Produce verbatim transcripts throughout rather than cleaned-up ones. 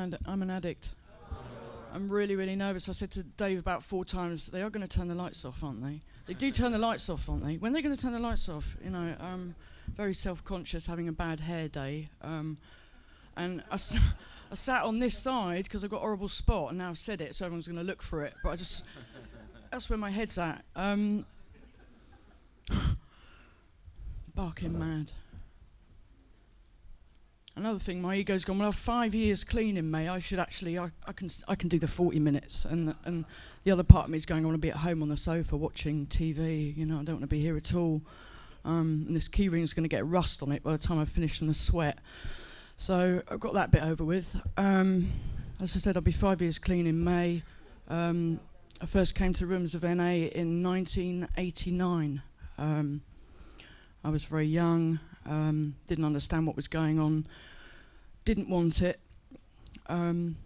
ad- I'm an addict. I'm really, really nervous. I said to Dave about four times, they are going to turn the lights off, aren't they? They do turn the lights off, aren't they? When are they going to turn the lights off? You know, I'm very self-conscious, having a bad hair day. Um, and I, s- I sat on this side because I've got a horrible spot, and now I've said it, so everyone's going to look for it. But I just, that's where my head's at. Um, barking mad. Another thing, my ego's gone, well, I've five years clean in May, I should actually, I, I can s- I can do the forty minutes. And and the other part of me is going, I want to be at home on the sofa watching T V, you know, I don't want to be here at all. Um, and this key ring's going to get rust on it by the time I finish in the sweat. So I've got that bit over with. Um, as I said, I'll be five years clean in May. Um, I first came to Rooms of N A in nineteen eighty-nine. Um, I was very young, um, didn't understand what was going on, didn't want it, um,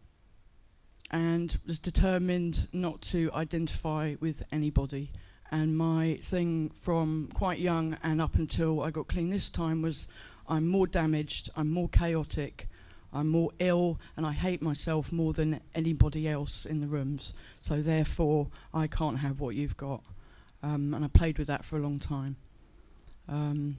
and was determined not to identify with anybody. And my thing from quite young and up until I got clean this time was, I'm more damaged, I'm more chaotic, I'm more ill, and I hate myself more than anybody else in the rooms. So therefore, I can't have what you've got. Um, and I played with that for a long time. Um,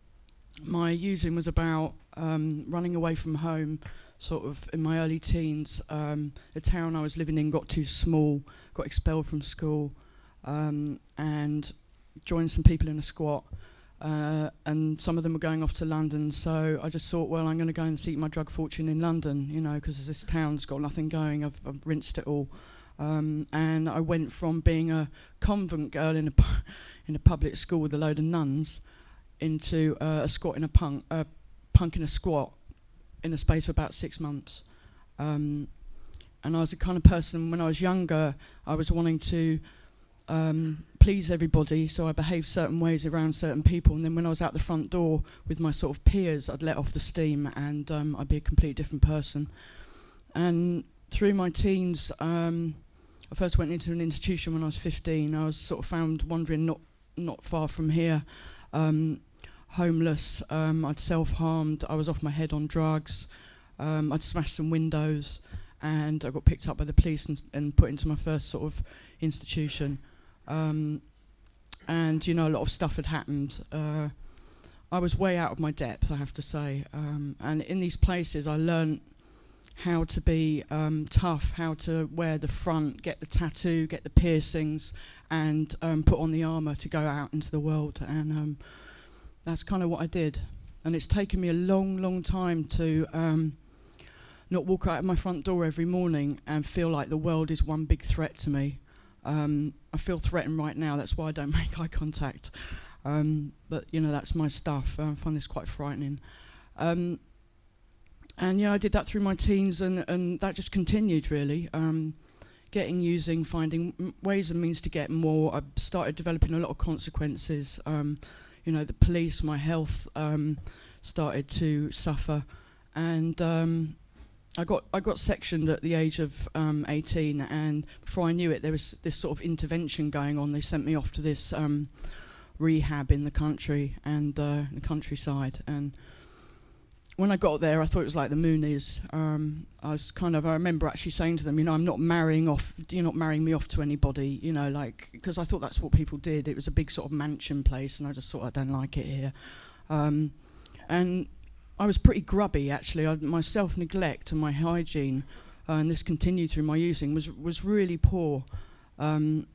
my using was about um, running away from home, sort of in my early teens. Um, the town I was living in got too small, got expelled from school, um, and joined some people in a squat. Uh, and some of them were going off to London, so I just thought, well, I'm going to go and seek my drug fortune in London, you know, because this town's got nothing going. I've, I've rinsed it all. Um, and I went from being a convent girl in a pu- in a public school with a load of nuns into uh, a squat in a punk, uh, punk in a squat in a space of about six months. Um, and I was the kind of person, when I was younger, I was wanting to um, please everybody, so I behaved certain ways around certain people. And then when I was out the front door with my sort of peers, I'd let off the steam, and um, I'd be a completely different person. And through my teens, um, I first went into an institution when I was fifteen. I was sort of found wandering not not far from here, um, homeless. Um, I'd self-harmed. I was off my head on drugs. Um, I'd smashed some windows, and I got picked up by the police and, and put into my first sort of institution. Um, and you know, a lot of stuff had happened. Uh, I was way out of my depth, I have to say. Um, and in these places, I learned how to be um, tough, how to wear the front, get the tattoo, get the piercings, and um, put on the armour to go out into the world. And um, that's kind of what I did. And it's taken me a long, long time to um, not walk out of my front door every morning and feel like the world is one big threat to me. Um, I feel threatened right now, that's why I don't make eye contact. Um, but, you know, that's my stuff. Uh, I find this quite frightening. Um, And yeah, I did that through my teens, and, and that just continued, really. Um, getting, using, finding m- ways and means to get more. I started developing a lot of consequences. Um, you know, the police, my health um, started to suffer. And um, I got I got sectioned at the age of um, eighteen, and before I knew it, there was this sort of intervention going on. They sent me off to this um, rehab in the country, and uh, the countryside. And when I got there, I thought it was like the Moonies. Um, I was kind of, I remember actually saying to them, you know, I'm not marrying off, you're not marrying me off to anybody, you know, like, because I thought that's what people did. It was a big sort of mansion place, and I just thought, I don't like it here. Um, and I was pretty grubby, actually. I, my self-neglect and my hygiene, uh, and this continued through my using, was was really poor. Um,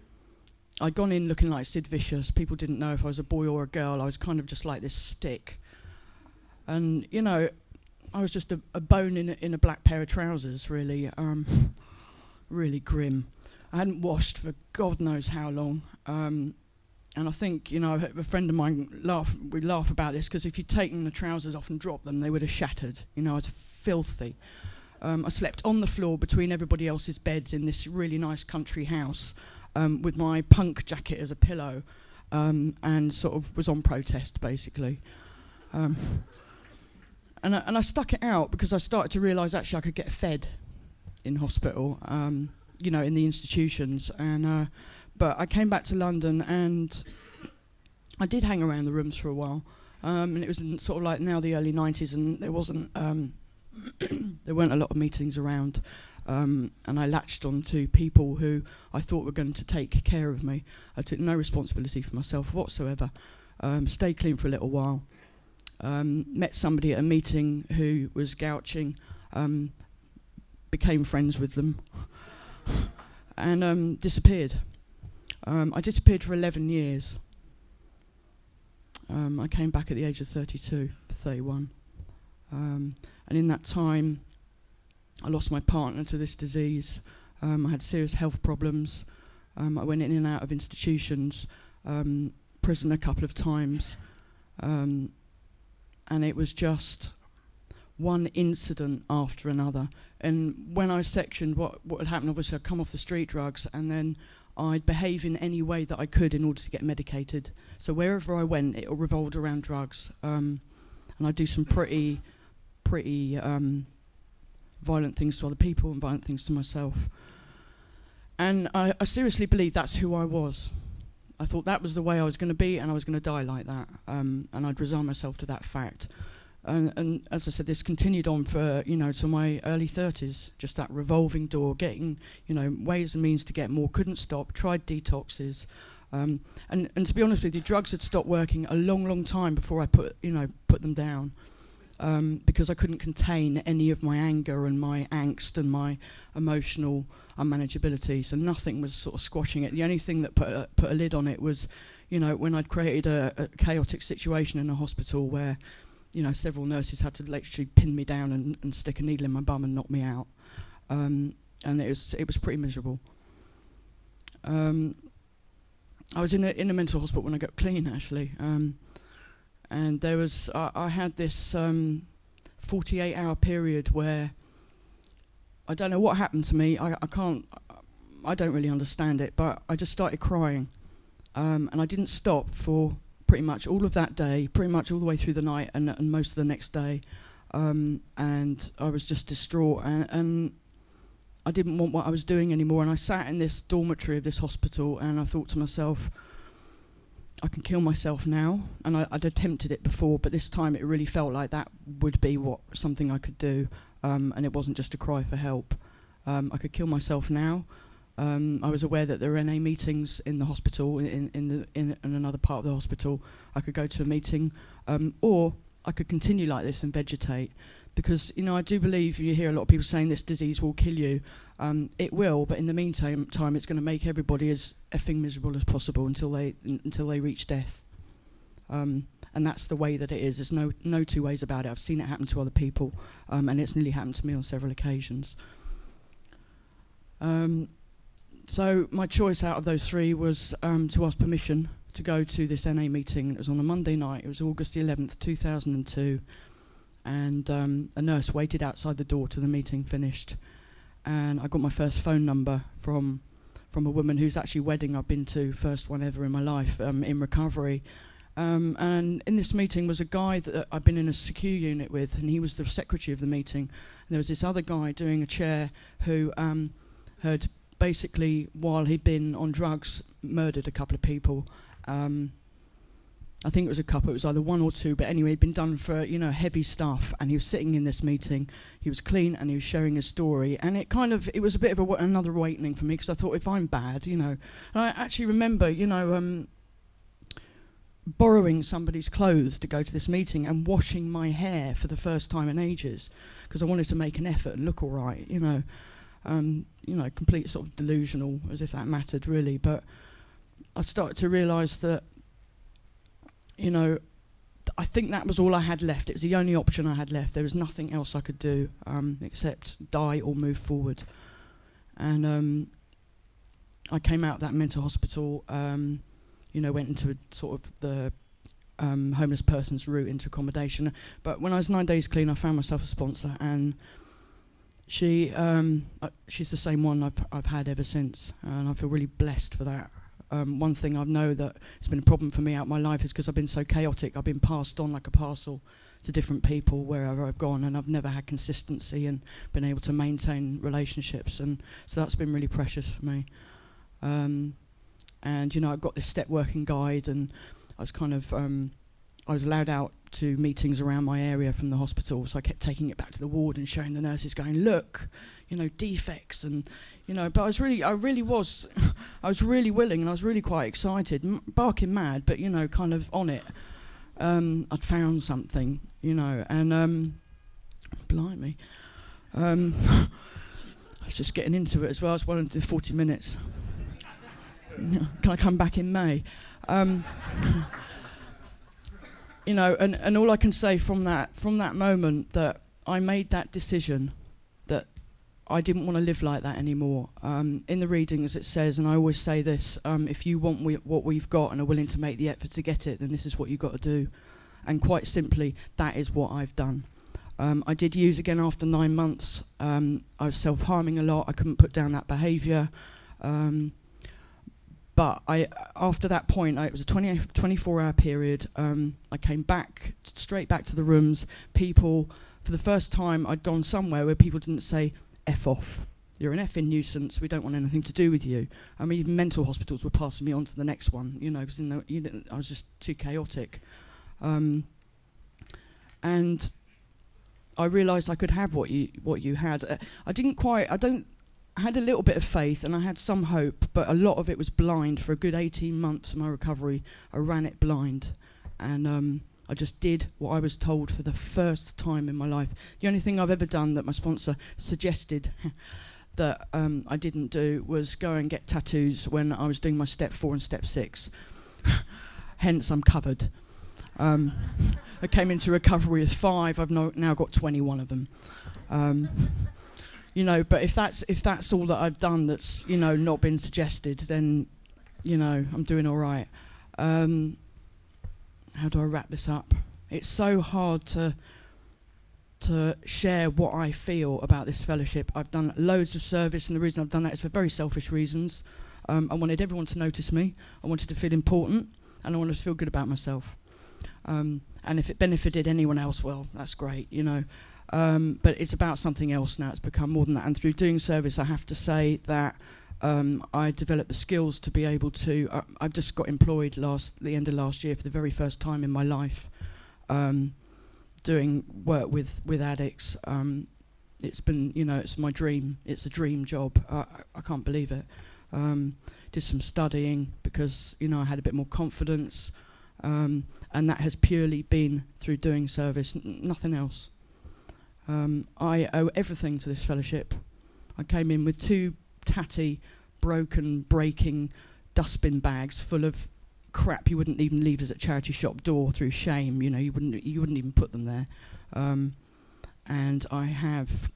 I'd gone in looking like Sid Vicious. People didn't know if I was a boy or a girl. I was kind of just like this stick. And, you know, I was just a, a bone in a, in a black pair of trousers, really. Um, really grim. I hadn't washed for God knows how long. Um, and I think, you know, a friend of mine, laugh, we laugh about this, because if you'd taken the trousers off and dropped them, they would have shattered. You know, I was filthy. Um, I slept on the floor between everybody else's beds in this really nice country house, um, with my punk jacket as a pillow, um, and sort of was on protest, basically. Um, And I, and I stuck it out because I started to realise actually I could get fed in hospital, um, you know, in the institutions. And uh, but I came back to London, and I did hang around the rooms for a while. Um, and it was in sort of like now the early nineties, and there wasn't um, there weren't a lot of meetings around, um, and I latched on to people who I thought were going to take care of me. I took no responsibility for myself whatsoever. Um, stayed clean for a little while. Um, met somebody at a meeting who was gouching, um, became friends with them, and um, disappeared. Um, I disappeared for eleven years. Um, I came back at the age of thirty-two, thirty-one. Um, and in that time, I lost my partner to this disease. Um, I had serious health problems. Um, I went in and out of institutions, um, prison a couple of times. Um, and it was just one incident after another. And when I sectioned what, what had happened, obviously I'd come off the street drugs, and then I'd behave in any way that I could in order to get medicated. So wherever I went, it revolved around drugs. Um, and I'd do some pretty, pretty um, violent things to other people and violent things to myself. And I, I seriously believed that's who I was. I thought that was the way I was going to be, and I was going to die like that. Um, and I'd resign myself to that fact. And, and as I said, this continued on for, you know, to my early thirties, just that revolving door, getting, you know, ways and means to get more, couldn't stop, tried detoxes. Um, and, and to be honest with you, drugs had stopped working a long, long time before I put, you know, put them down. Um, because I couldn't contain any of my anger and my angst and my emotional unmanageability. So nothing was sort of squashing it. The only thing that put a, put a lid on it was, you know, when I'd created a, a chaotic situation in a hospital where, you know, several nurses had to literally pin me down and, and stick a needle in my bum and knock me out. Um, and it was it was pretty miserable. Um, I was in a, in a mental hospital when I got clean, actually. Um, and there was, uh, I had this um, forty-eight hour period where I don't know what happened to me. I, I can't, I don't really understand it, but I just started crying. Um, and I didn't stop for pretty much all of that day, pretty much all the way through the night and, and most of the next day. Um, and I was just distraught, and, and I didn't want what I was doing anymore. And I sat in this dormitory of this hospital, and I thought to myself, I can kill myself now. And I, I'd attempted it before, but this time it really felt like that would be what something I could do. Um, and it wasn't just a cry for help. Um, I could kill myself now. Um, I was aware that there were N A meetings in the hospital, in, in, the, in, in another part of the hospital. I could go to a meeting, um, or I could continue like this and vegetate. Because, you know, I do believe, you hear a lot of people saying this disease will kill you. Um, it will, but in the meantime, time it's going to make everybody as effing miserable as possible until they n- until they reach death. Um, and that's the way that it is. There's no no two ways about it. I've seen it happen to other people, um, and it's nearly happened to me on several occasions. Um, so my choice out of those three was um, to ask permission to go to this N A meeting. It was on a Monday night. It was August the eleventh, two thousand two. And um, a nurse waited outside the door till the meeting finished. And I got my first phone number from from a woman whose actually wedding I've been to, first one ever in my life, um, in recovery. Um, and in this meeting was a guy that I'd been in a secure unit with, and he was the secretary of the meeting. And there was this other guy doing a chair who um, had basically, while he'd been on drugs, murdered a couple of people. Um, I think it was a couple, it was either one or two, but anyway, he'd been done for, you know, heavy stuff, and he was sitting in this meeting. He was clean, and he was sharing his story, and it kind of, it was a bit of a, another awakening for me, because I thought, if I'm bad, you know, and I actually remember, you know, um, borrowing somebody's clothes to go to this meeting and washing my hair for the first time in ages, because I wanted to make an effort and look all right, you know, um, you know, complete sort of delusional, as if that mattered really, but I started to realise that, you know, I think that was all I had left. It was the only option I had left. There was nothing else I could do um, except die or move forward. And um, I came out of that mental hospital, um, you know, went into a sort of the um, homeless person's route into accommodation. But when I was nine days clean, I found myself a sponsor, and she, um, uh, she's the same one I've, I've had ever since, and I feel really blessed for that. Um, one thing I know that it's been a problem for me out my life is because I've been so chaotic. I've been passed on like a parcel to different people wherever I've gone, and I've never had consistency and been able to maintain relationships, and so that's been really precious for me. Um, and you know, I've got this step working guide, and I was kind of um, I was allowed out to meetings around my area from the hospital, so I kept taking it back to the ward and showing the nurses, going, look, you know, defects, and, you know, but I was really, I really was, I was really willing, and I was really quite excited, m- barking mad, but, you know, kind of on it. Um, I'd found something, you know, and, um, blimey, um, I was just getting into it as well. I was wanting to do forty minutes. Can I come back in May? Um, you know, and, and all I can say from that from that moment, that I made that decision that I didn't want to live like that anymore. Um, in the readings it says, and I always say this, um, if you want we, what we've got and are willing to make the effort to get it, then this is what you've got to do. And quite simply, that is what I've done. Um, I did use again after nine months. Um, I was self-harming a lot. I couldn't put down that behaviour. Um, but I, after that point, I, it was a twenty, twenty-four hour period. Um, I came back, straight back to the rooms. People, for the first time, I'd gone somewhere where people didn't say, F off. You're an effing nuisance. We don't want anything to do with you. I mean, even mental hospitals were passing me on to the next one, you know, because you know, you know, I was just too chaotic. Um, and I realised I could have what you what you had. Uh, I didn't quite. I don't. I had a little bit of faith and I had some hope, but a lot of it was blind. For a good eighteen months of my recovery, I ran it blind, and um, I just did what I was told for the first time in my life. The only thing I've ever done that my sponsor suggested that um, I didn't do was go and get tattoos when I was doing my step four and step six. Hence, I'm covered. Um, I came into recovery with five. I've no, now got twenty-one of them. Um, you know, but if that's if that's all that I've done that's, you know, not been suggested, then, you know, I'm doing all right. Um, how do I wrap this up? It's so hard to to share what I feel about this fellowship. I've done loads of service, and the reason I've done that is for very selfish reasons. Um, I wanted everyone to notice me. I wanted to feel important, and I wanted to feel good about myself. Um, and if it benefited anyone else, well, that's great, you know. Um, but it's about something else now. It's become more than that. And through doing service, I have to say that um, I developed the skills to be able to... Uh, I've just got employed last the end of last year for the very first time in my life, um, doing work with, with addicts. Um, it's been, you know, it's my dream. It's a dream job. Uh, I, I can't believe it. Um, did some studying because, you know, I had a bit more confidence. Um, and that has purely been through doing service, n- nothing else. Um, I owe everything to this fellowship. I came in with two tatty, broken, breaking dustbin bags full of crap you wouldn't even leave us at charity shop door through shame. You know, you wouldn't you wouldn't even put them there. Um, and I have.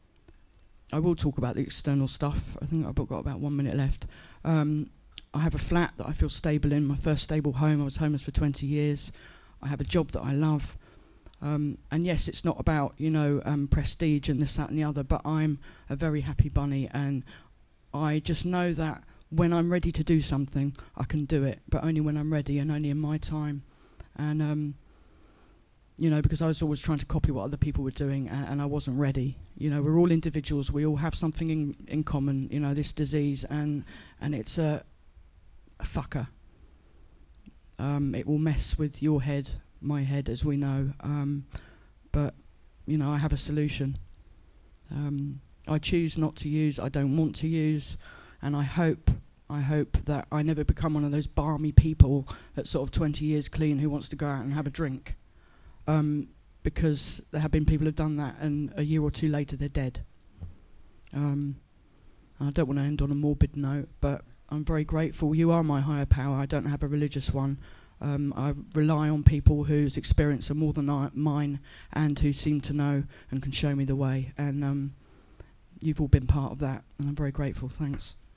I will talk about the external stuff. I think I've got about one minute left. Um, I have a flat that I feel stable in, my first stable home. I was homeless for twenty years. I have a job that I love. Um, and yes, it's not about, you know, um, prestige and this, that and the other, but I'm a very happy bunny, and I just know that when I'm ready to do something, I can do it, but only when I'm ready and only in my time. And, um, you know, because I was always trying to copy what other people were doing, and, and I wasn't ready. You know, we're all individuals. We all have something in, in common, you know, this disease, and, and it's a... a fucker. Um, it will mess with your head, my head, as we know. Um, but, you know, I have a solution. Um, I choose not to use, I don't want to use, and I hope, I hope that I never become one of those balmy people at sort of twenty years clean who wants to go out and have a drink. Um, because there have been people who've done that, and a year or two later they're dead. Um, I don't want to end on a morbid note, but I'm very grateful. You are my higher power. I don't have a religious one. Um, I rely on people whose experience are more than I, mine, and who seem to know and can show me the way. And um, you've all been part of that, and I'm very grateful. Thanks.